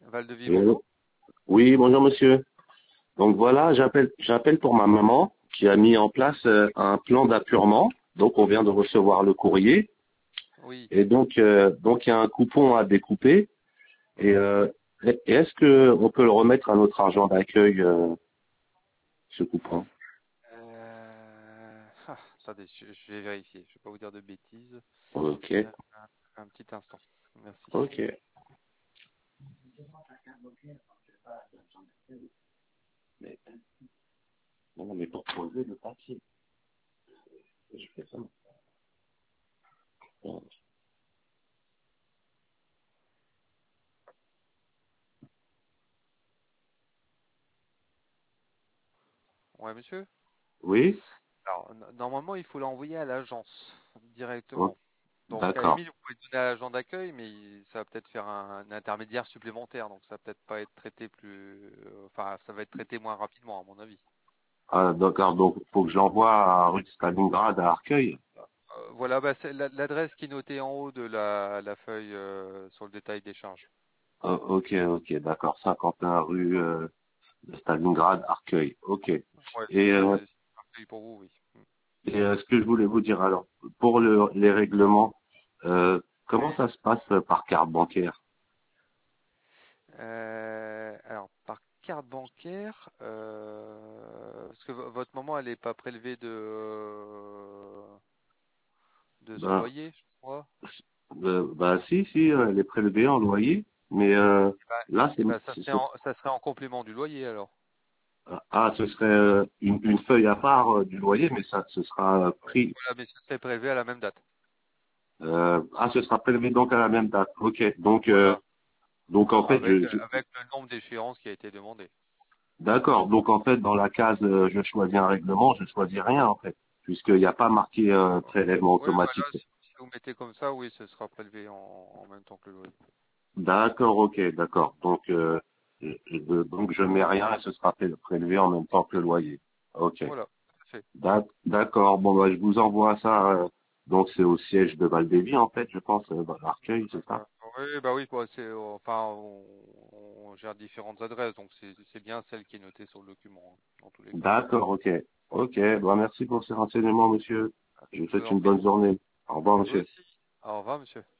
Valdevis, Oui, allô. bonjour. Oui, bonjour monsieur. Donc voilà, j'appelle pour ma maman qui a mis en place un plan d'appurement. Donc on vient de recevoir le courrier Oui. et donc il y a un coupon à découper et, est-ce que on peut le remettre à notre argent d'accueil ce coupon? Attendez, je vais vérifier. Je vais pas vous dire de bêtises. Ok, Euh, un petit instant. Merci. ok. Mais, non, mais pour poser le papier, je fais ça. Ouais, monsieur. Oui, Alors, normalement, il faut l'envoyer à l'agence oh, directement. Donc, à la d'accord. limite, vous pouvez le donner à l'agent d'accueil, mais ça va peut-être faire un intermédiaire supplémentaire. Donc, ça va peut-être pas être traité plus. Enfin, ça va être traité moins rapidement, à mon avis. Ah, d'accord, donc faut que j'envoie à rue de Stalingrad à Arcueil. Voilà, bah, c'est l'adresse qui est notée en haut de la feuille sur le détail des charges. Ok, ok, d'accord. 51 rue de Stalingrad, Arcueil. Ok. Ouais, Et, c'est parfait pour vous, oui. ce que je voulais vous dire alors, pour les règlements, comment ça se passe par carte bancaire? Alors, par carte bancaire, parce que votre maman, elle n'est pas prélevée de son Ben, loyer, je crois. bah si, si, elle est prélevée en loyer, mais là, Et ben, ça serait en complément du loyer alors. ah, ce serait une feuille à part du loyer, mais ça, ce sera pris. Voilà, mais ça serait prélevé à la même date. Ce sera prélevé donc à la même date. Ok. Voilà, Donc en fait, avec le nombre d'échéances qui a été demandé. d'accord. Donc en fait, dans la case, je choisis un règlement, je choisis rien en fait, puisqu'il n'y a pas marqué prélèvement Oui, automatique. voilà, si vous mettez comme ça, oui, ce sera prélevé en même temps que le loyer. D'accord, ok, d'accord. Donc je mets rien et ce sera prélevé en même temps que le loyer. Ok. Voilà, tout à fait. D'accord. Bon, bah, je vous envoie ça. Donc c'est au siège de Valdévie en fait, je pense, dans l'Arcueil, c'est ça? Euh, oui, bah oui, bah, enfin, on gère différentes adresses, donc c'est bien celle qui est notée sur le document, hein, dans tous les cas. D'accord, ok. Ok. Bon, merci pour ces renseignements, monsieur. Je vous Je vous souhaite en une prie. bonne journée. Au revoir, Vous monsieur. aussi. Au revoir, monsieur.